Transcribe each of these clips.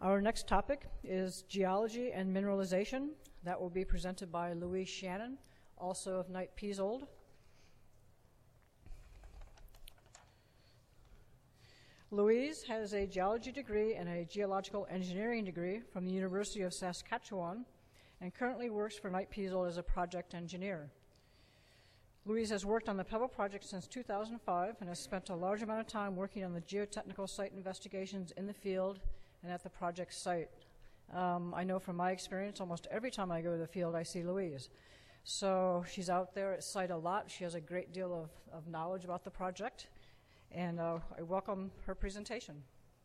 Our next topic is geology and mineralization. That will be presented by Louise Shannon, also of Knight Piesold. Louise has a geology degree and a geological engineering degree from the University of Saskatchewan and currently works for Knight Piesold as a project engineer. Louise has worked on the Pebble project since 2005 and has spent a large amount of time working on the geotechnical site investigations in the field and at the project site. I know from my experience, almost every time I go to the field, I see Louise. So she's out there at site a lot. She has a great deal of knowledge about the project, and I welcome her presentation.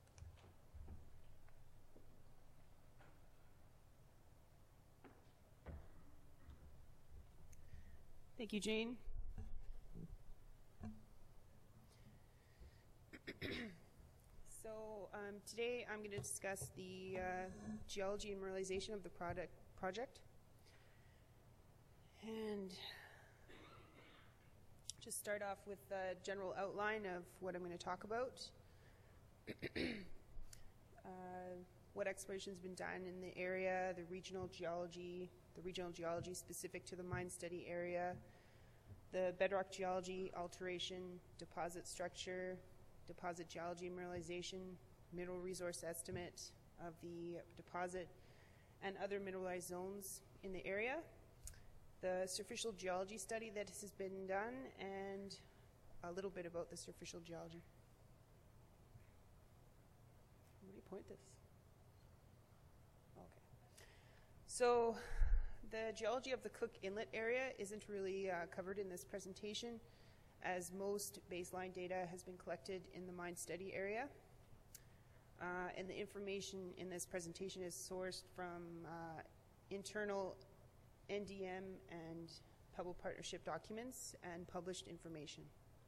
Thank you, Jane. So today I'm going to discuss the geology and mineralization of the project. And just start off with a general outline of what I'm going to talk about. What exploration has been done in the area, the regional geology specific to the mine study area, the bedrock geology, alteration, deposit structure, deposit geology and mineralization, mineral resource estimate of the deposit, and other mineralized zones in the area, the superficial geology study that has been done, and a little bit about the superficial geology. Where do you point this? Okay. So the geology of the Cook Inlet area isn't really covered in this presentation, as most baseline data has been collected in the mine study area. And the information in this presentation is sourced from internal NDM and Pebble Partnership documents and published information.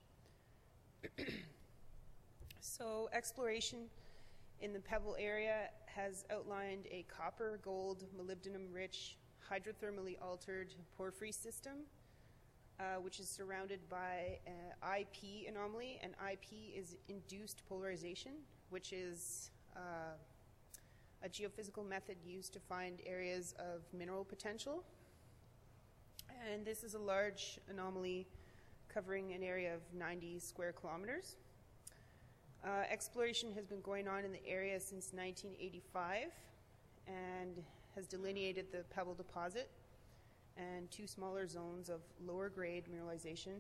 So exploration in the Pebble area has outlined a copper, gold, molybdenum-rich, hydrothermally altered porphyry system, which is surrounded by an IP anomaly, and IP is induced polarization, which is a geophysical method used to find areas of mineral potential. And this is a large anomaly covering an area of 90 square kilometers. Exploration has been going on in the area since 1985 and has delineated the Pebble deposit and two smaller zones of lower grade mineralization,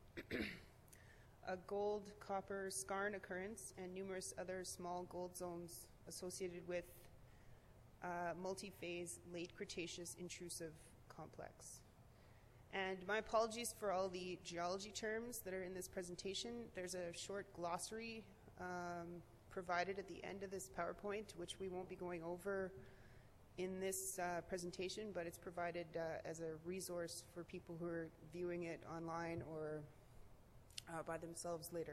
a gold copper skarn occurrence, and numerous other small gold zones associated with multi-phase late Cretaceous intrusive complex. And my apologies for all the geology terms that are in this presentation. There's a short glossary provided at the end of this PowerPoint, which we won't be going over in this presentation, but it's provided as a resource for people who are viewing it online or by themselves later.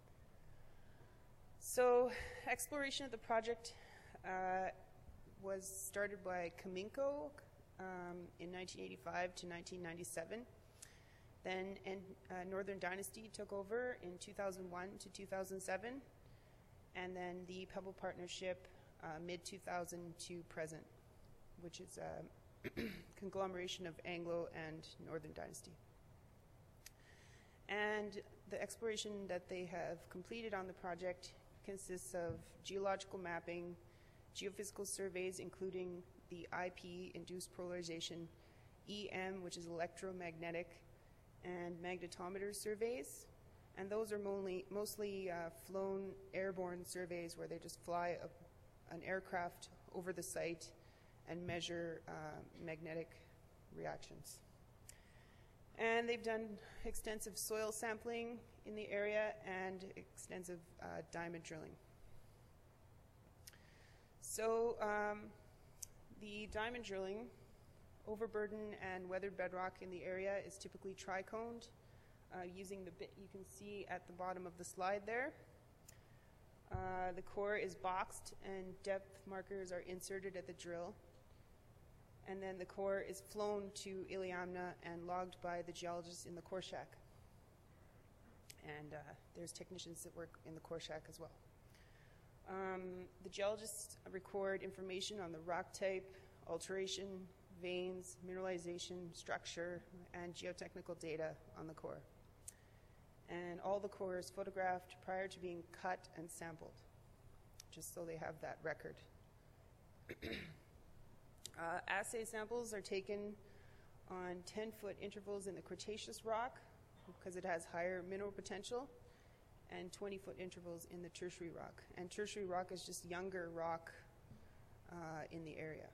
So exploration of the project was started by Cominco in 1985 to 1997. Then Northern Dynasty took over in 2001 to 2007, and then the Pebble Partnership mid-2000 to present, which is a conglomeration of Anglo and Northern Dynasty. And the exploration that they have completed on the project consists of geological mapping, geophysical surveys including the IP-induced polarization, EM, which is electromagnetic, and magnetometer surveys. And those are mostly flown airborne surveys where they just fly an aircraft over the site and measure magnetic reactions. And they've done extensive soil sampling in the area and extensive diamond drilling. So the diamond drilling, overburden and weathered bedrock in the area is typically triconed using the bit you can see at the bottom of the slide there. The core is boxed and depth markers are inserted at the drill. And then the core is flown to Iliamna and logged by the geologists in the core shack. And there's technicians that work in the core shack as well. The geologists record information on the rock type, alteration, veins, mineralization, structure, and geotechnical data on the core. And all the core is photographed prior to being cut and sampled, just so they have that record. Assay samples are taken on 10-foot intervals in the Cretaceous rock because it has higher mineral potential, and 20-foot intervals in the Tertiary rock. And Tertiary rock is just younger rock in the area.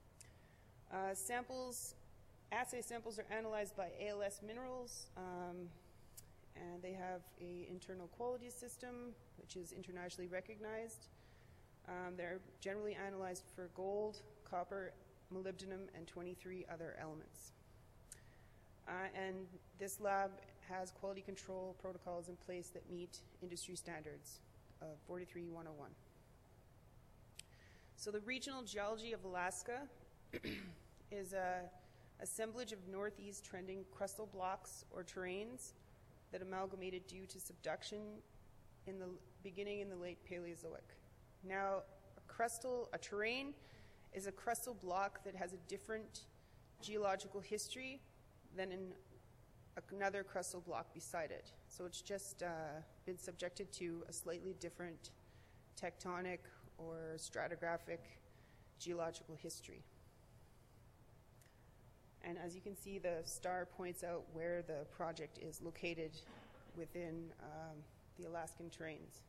Assay samples are analyzed by ALS Minerals, and they have an internal quality system which is internationally recognized. They're generally analyzed for gold, copper, molybdenum, and 23 other elements. And this lab has quality control protocols in place that meet industry standards of 43101. So the regional geology of Alaska is an assemblage of northeast trending crustal blocks or terrains that amalgamated due to subduction beginning in the late Paleozoic. Now, a terrain is a crustal block that has a different geological history than another crustal block beside it. So it's just been subjected to a slightly different tectonic or stratigraphic geological history. And as you can see, the star points out where the project is located within the Alaskan terrains.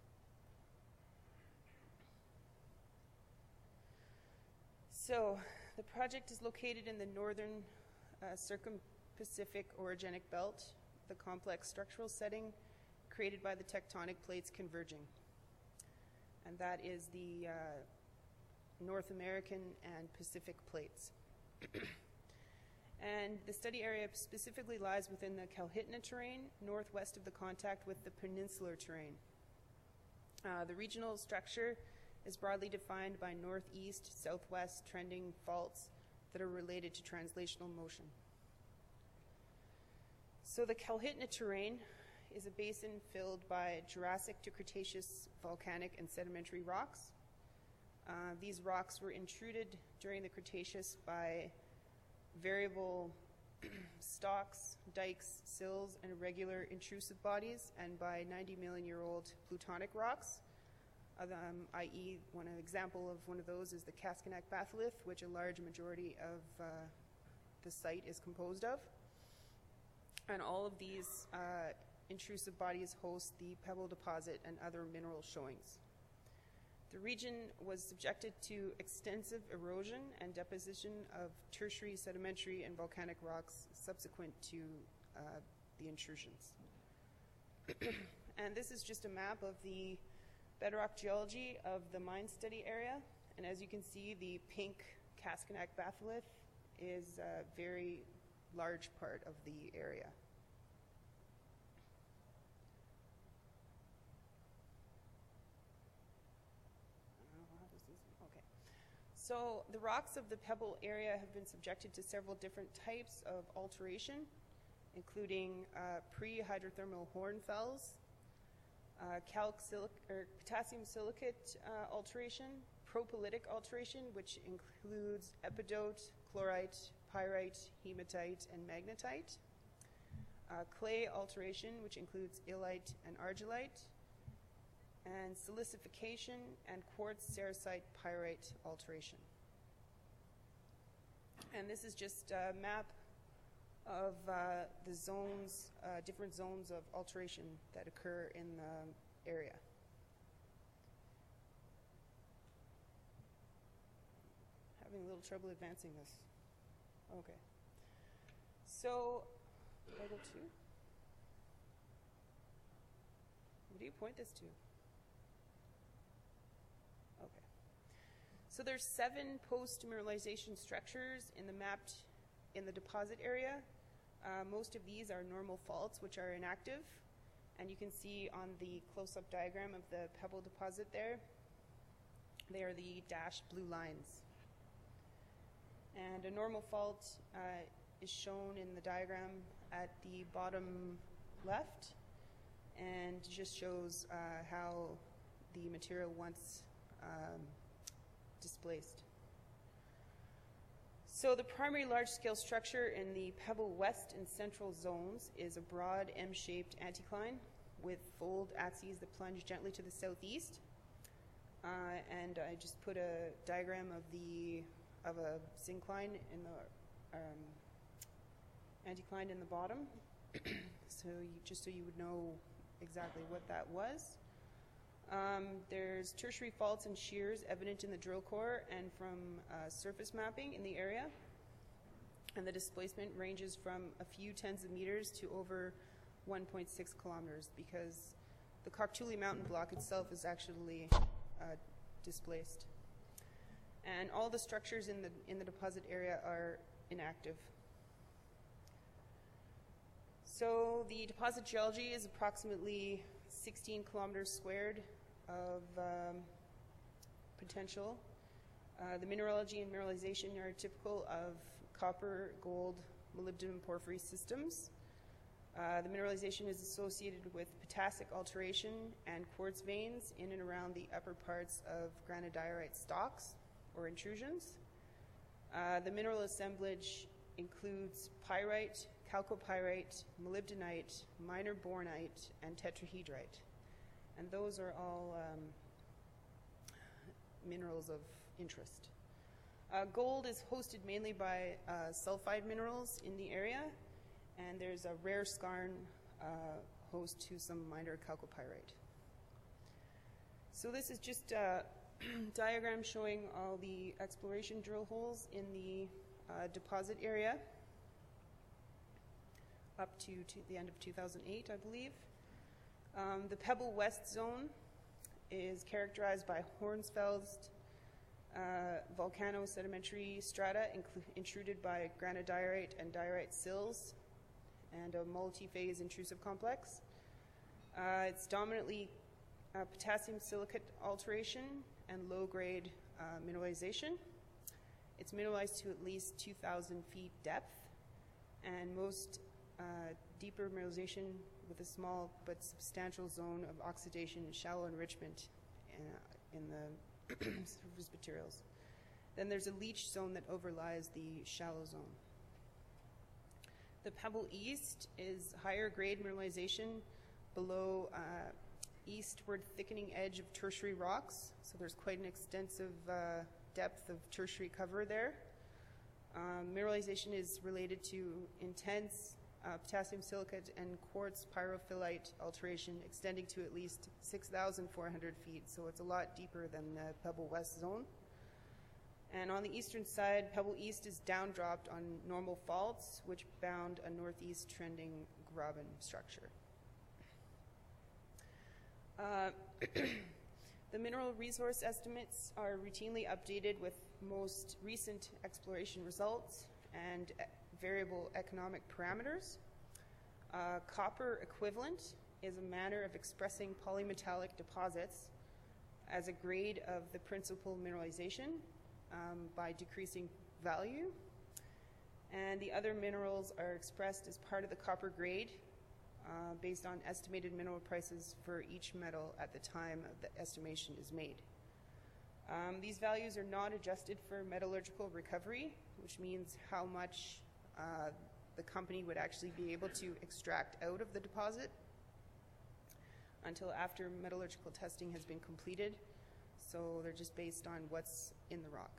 So the project is located in the northern circumpacific orogenic belt, the complex structural setting created by the tectonic plates converging. And that is the North American and Pacific plates. And the study area specifically lies within the Kalhitna terrain, northwest of the contact with the peninsular terrain. The regional structure is broadly defined by northeast, southwest trending faults that are related to translational motion. So the Kalhitna terrain is a basin filled by Jurassic to Cretaceous volcanic and sedimentary rocks. These rocks were intruded during the Cretaceous by variable stocks, dikes, sills, and irregular intrusive bodies, and by 90-million-year-old plutonic rocks, i.e. one example of one of those is the Kaskanak batholith, which a large majority of the site is composed of. And all of these intrusive bodies host the pebble deposit and other mineral showings. The region was subjected to extensive erosion and deposition of tertiary sedimentary and volcanic rocks subsequent to the intrusions. And this is just a map of the bedrock geology of the mine study area. And as you can see, the pink Kaskanak batholith is a very large part of the area. So the rocks of the pebble area have been subjected to several different types of alteration, including pre-hydrothermal hornfells, potassium silicate alteration, propylitic alteration, which includes epidote, chlorite, pyrite, hematite, and magnetite, clay alteration, which includes illite and argillite, and silicification and quartz sericite pyrite alteration. And this is just a map of the zones, different zones of alteration that occur in the area. Having a little trouble advancing this. Okay. So, did I go to? What do you point this to? Okay. So there's 7 post-mineralization structures in the deposit area. Most of these are normal faults, which are inactive. And you can see on the close-up diagram of the pebble deposit there, they are the dashed blue lines. And a normal fault is shown in the diagram at the bottom left, and just shows how the material once displaced. So the primary large-scale structure in the Pebble West and Central zones is a broad M-shaped anticline with fold axes that plunge gently to the southeast. And I just put a diagram of a syncline in the anticline in the bottom, so you would know exactly what that was. There's tertiary faults and shears evident in the drill core and from surface mapping in the area. And the displacement ranges from a few tens of meters to over 1.6 kilometers because the Koktuli mountain block itself is actually displaced. And all the structures in the deposit area are inactive. So the deposit geology is approximately 16 kilometers squared of potential. The mineralogy and mineralization are typical of copper, gold, molybdenum porphyry systems. The mineralization is associated with potassic alteration and quartz veins in and around the upper parts of granodiorite stocks or intrusions. The mineral assemblage includes pyrite, chalcopyrite, molybdenite, minor bornite, and tetrahedrite. And those are all minerals of interest. Gold is hosted mainly by sulfide minerals in the area, and there's a rare skarn host to some minor chalcopyrite. So this is just a diagram showing all the exploration drill holes in the deposit area up to the end of 2008, I believe. The Pebble West zone is characterized by Hornsfeld volcano-sedimentary strata intruded by granodiorite and diorite sills and a multi-phase intrusive complex. It's dominantly potassium silicate alteration and low-grade mineralization. It's mineralized to at least 2,000 feet depth, and most deeper mineralization with a small but substantial zone of oxidation and shallow enrichment in the surface materials. Then there's a leach zone that overlies the shallow zone. The Pebble East is higher grade mineralization below eastward thickening edge of tertiary rocks, so there's quite an extensive depth of tertiary cover there. Mineralization is related to intense potassium silicate and quartz pyrophyllite alteration extending to at least 6,400 feet, so it's a lot deeper than the Pebble West zone. And on the eastern side, Pebble East is downdropped on normal faults, which bound a northeast trending graben structure. The mineral resource estimates are routinely updated with most recent exploration results and variable economic parameters. Copper equivalent is a manner of expressing polymetallic deposits as a grade of the principal mineralization by decreasing value. And the other minerals are expressed as part of the copper grade based on estimated mineral prices for each metal at the time of the estimation is made. These values are not adjusted for metallurgical recovery, which means how much the company would actually be able to extract out of the deposit until after metallurgical testing has been completed. So they're just based on what's in the rock.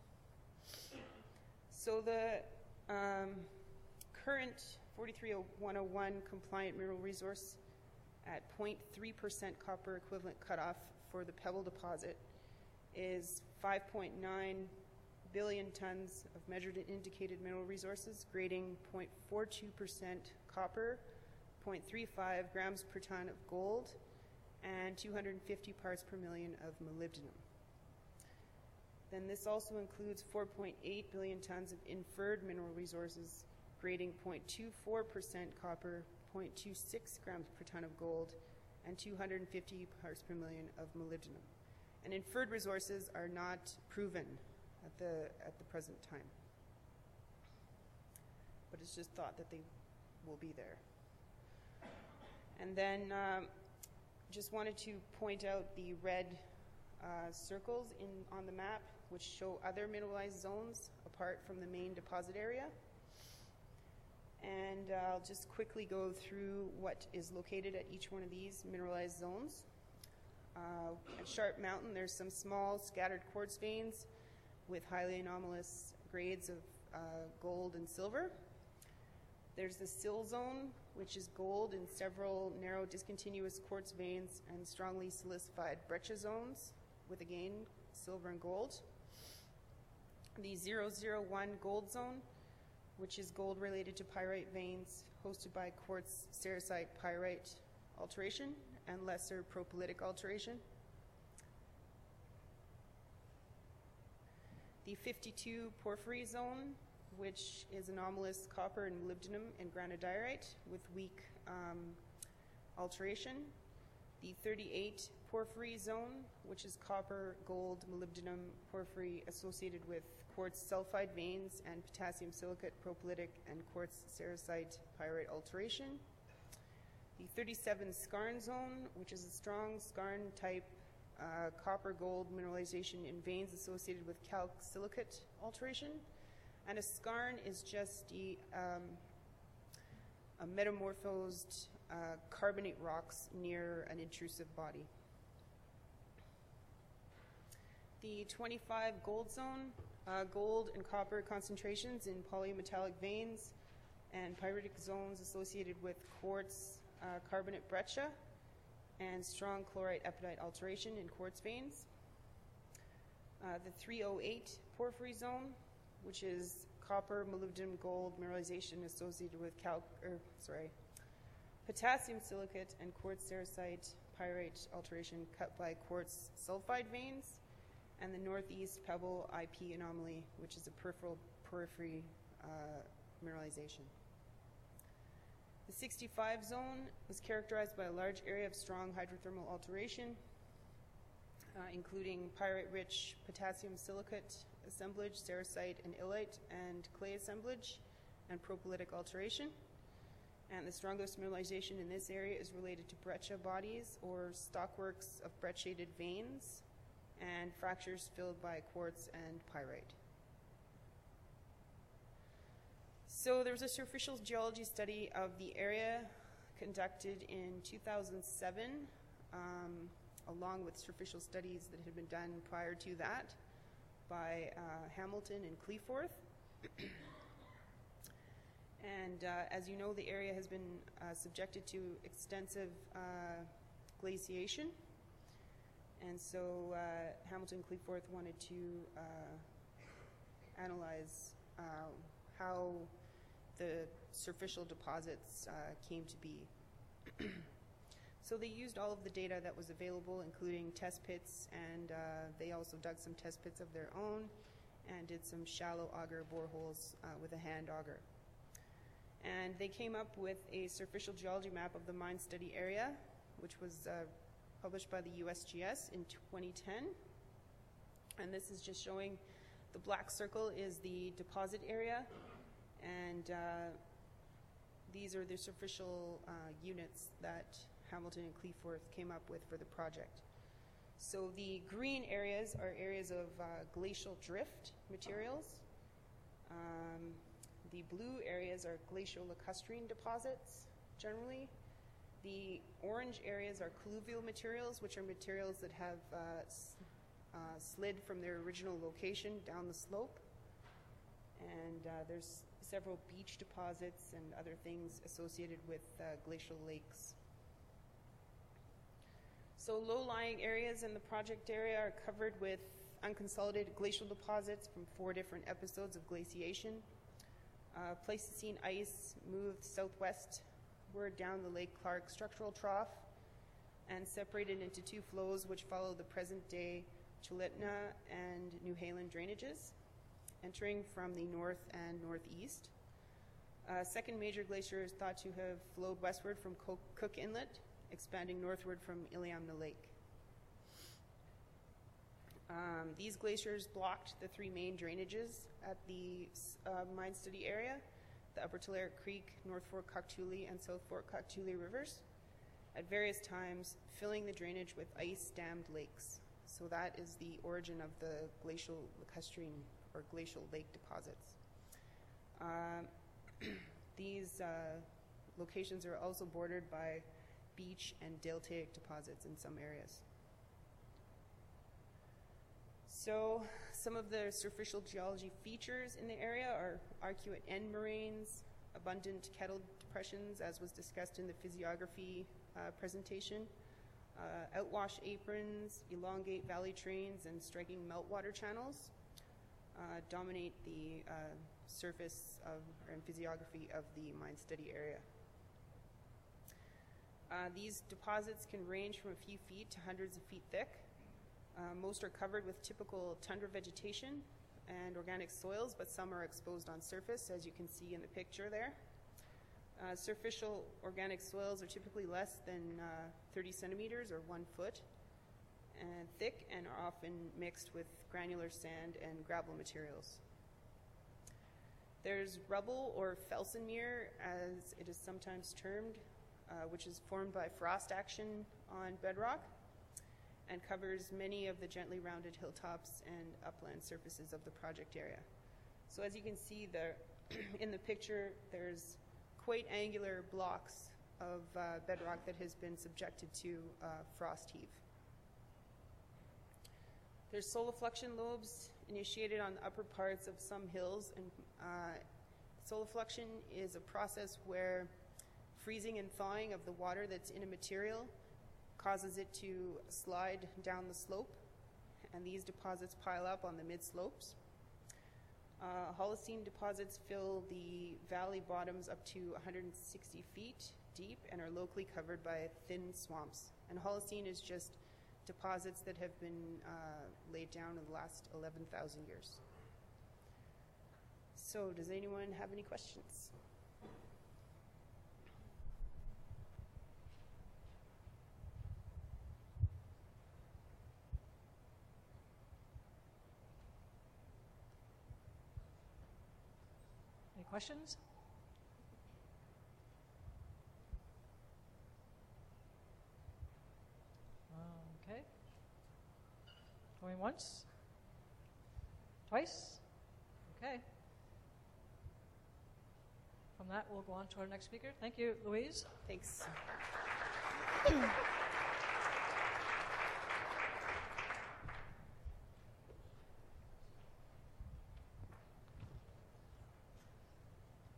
So the current 43101 compliant mineral resource at 0.3% copper equivalent cutoff for the Pebble deposit is 5.9 billion tons of measured and indicated mineral resources, grading 0.42% copper, 0.35 grams per ton of gold, and 250 parts per million of molybdenum. Then this also includes 4.8 billion tons of inferred mineral resources, grading 0.24% copper, 0.26 grams per ton of gold, and 250 parts per million of molybdenum. And inferred resources are not proven at the present time, but it's just thought that they will be there. And then just wanted to point out the red circles on the map which show other mineralized zones apart from the main deposit area. And I'll just quickly go through what is located at each one of these mineralized zones. At Sharp Mountain, there's some small scattered quartz veins with highly anomalous grades of gold and silver. There's the Sill Zone, which is gold in several narrow discontinuous quartz veins and strongly silicified breccia zones with, again, silver and gold. The 001 Gold Zone, which is gold related to pyrite veins hosted by quartz sericite pyrite alteration and lesser propylitic alteration. The 52 Porphyry Zone, which is anomalous copper and molybdenum and granodiorite with weak alteration. The 38 Porphyry Zone, which is copper, gold, molybdenum, porphyry associated with quartz sulfide veins and potassium silicate propylitic and quartz sericite pyrite alteration. The 37 Skarn Zone, which is a strong skarn type copper gold mineralization in veins associated with calc silicate alteration. And a skarn is just a metamorphosed carbonate rocks near an intrusive body. The 25 Gold Zone, gold and copper concentrations in polymetallic veins and pyritic zones associated with quartz carbonate breccia and strong chlorite epidite alteration in quartz veins. The 308 Porphyry Zone, which is copper, molybdenum, gold mineralization associated with potassium silicate and quartz sericite pyrite alteration cut by quartz sulfide veins, and the northeast Pebble IP anomaly, which is a peripheral porphyry mineralization. The 65 Zone was characterized by a large area of strong hydrothermal alteration, including pyrite-rich potassium silicate assemblage, sericite and illite, and clay assemblage, and propylitic alteration. And the strongest mineralization in this area is related to breccia bodies or stockworks of brecciated veins and fractures filled by quartz and pyrite. So there was a superficial geology study of the area conducted in 2007, along with superficial studies that had been done prior to that by Hamilton and Cleforth. And as you know, the area has been subjected to extensive glaciation. And so Hamilton and Cleforth wanted to analyze how the superficial deposits came to be. So they used all of the data that was available, including test pits, and they also dug some test pits of their own and did some shallow auger boreholes with a hand auger. And they came up with a superficial geology map of the mine study area, which was published by the USGS in 2010. And this is just showing the black circle is the deposit area, and these are the superficial units that Hamilton and Cleforth came up with for the project. So the green areas are areas of glacial drift materials. The blue areas are glacial lacustrine deposits, generally. The orange areas are colluvial materials, which are materials that have slid from their original location down the slope. And there's several beach deposits and other things associated with glacial lakes. So low-lying areas in the project area are covered with unconsolidated glacial deposits from 4 different episodes of glaciation. Pleistocene ice moved southwestward down the Lake Clark structural trough and separated into 2 flows which follow the present-day Chulitna and New Halen drainages, entering from the north and northeast. Second major glacier is thought to have flowed westward from Cook Inlet, expanding northward from Iliamna Lake. These glaciers blocked the 3 main drainages at the mine study area, the Upper Tulare Creek, North Fork Cockatoolie, and South Fork Cockatoolie rivers, at various times filling the drainage with ice-dammed lakes. So that is the origin of the glacial lacustrine or glacial lake deposits. These locations are also bordered by beach and deltaic deposits in some areas. So some of the superficial geology features in the area are arcuate end moraines, abundant kettle depressions, as was discussed in the physiography presentation, outwash aprons, elongate valley trains, and striking meltwater channels dominate the surface of, or in physiography of the mine study area. These deposits can range from a few feet to hundreds of feet thick. Most are covered with typical tundra vegetation and organic soils, but some are exposed on surface, as you can see in the picture there. Superficial organic soils are typically less than 30 centimeters or 1 foot and thick, and are often mixed with granular sand and gravel materials. There's rubble or felsenmear, as it is sometimes termed, which is formed by frost action on bedrock and covers many of the gently rounded hilltops and upland surfaces of the project area. So as you can see there in the picture, there's quite angular blocks of bedrock that has been subjected to frost heave. There's solifluction lobes initiated on the upper parts of some hills, and solifluction is a process where freezing and thawing of the water that's in a material causes it to slide down the slope, and these deposits pile up on the mid-slopes. Holocene deposits fill the valley bottoms up to 160 feet deep and are locally covered by thin swamps. And Holocene is just deposits that have been laid down in the last 11,000 years. So does anyone have any questions? Any questions? Okay. Going once? Twice? Okay. From that, we'll go on to our next speaker. Thank you, Louise. Thanks.